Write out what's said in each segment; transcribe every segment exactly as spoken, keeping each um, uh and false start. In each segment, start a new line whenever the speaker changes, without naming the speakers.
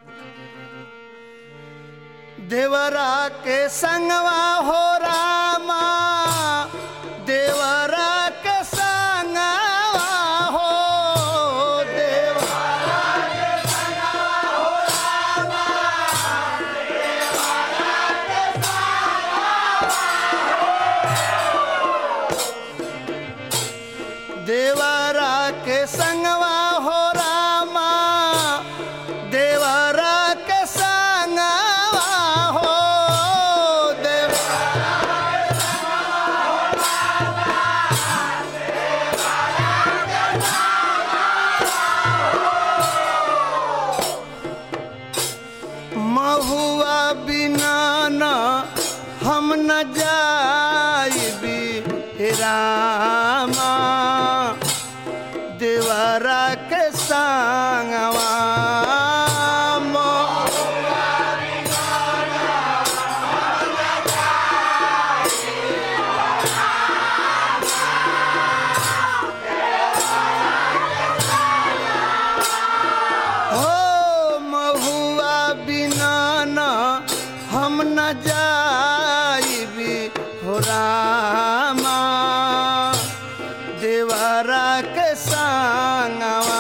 देवरा के संगवा हो रामा देवरा के संगवा हो देवरा के संगवा हो रामा देवरा के संगवा देवरा के संगवा हो रामा देवरा के संगवा हो देवरा के संगवा महुआ बिना न हम न जाइबी रामा देवरा के संगवा हम न जाइबी हो रामा देवरा के संगवा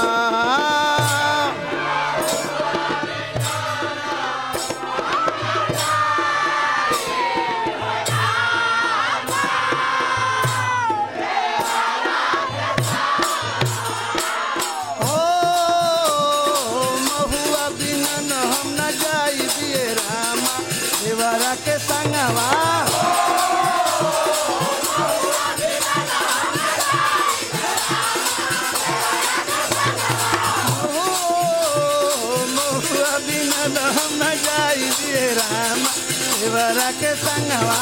हो महुआ बिना न हम न जाइबी रामा देवरा के संगवा महुआ बिना हम न जाइबी रामा देवरा के संगवा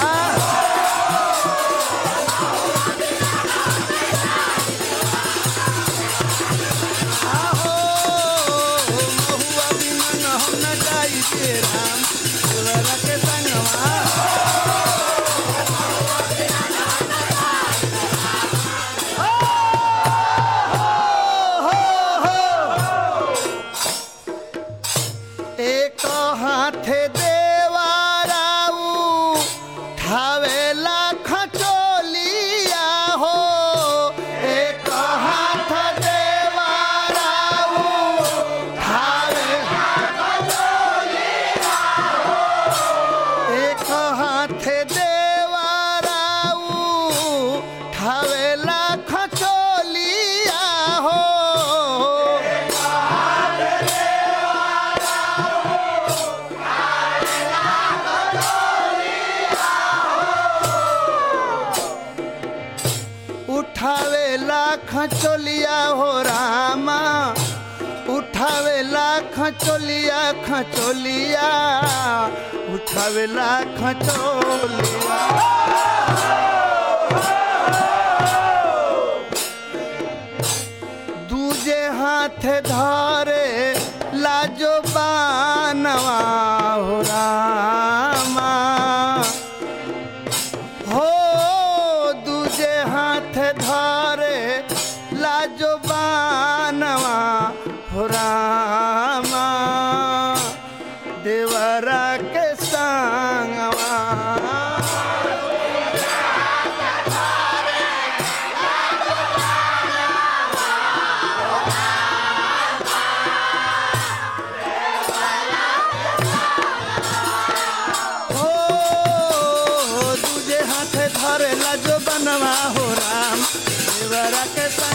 आहो महुआ बिना हम न जाइबी रामा देवरा के संगवा एक हाथे देवाराऊ ठावेला खचोलिया हो एक हाथ देवाराऊ ठावेला खचोलिया हो एक हाथे देवाराऊ ठावेला खचोलिया हो उठावेला खचोलिया हो रामा उठावेला खचोलिया खचोलिया उठावेला खचोलिया दूजे हाथ धारे लाजो बानवा हो रामा हो दूजे हाथ धारे लाजो बानवा हो रामा देवरा के संगवा धरे ला जो बनवा हो राम देवरा के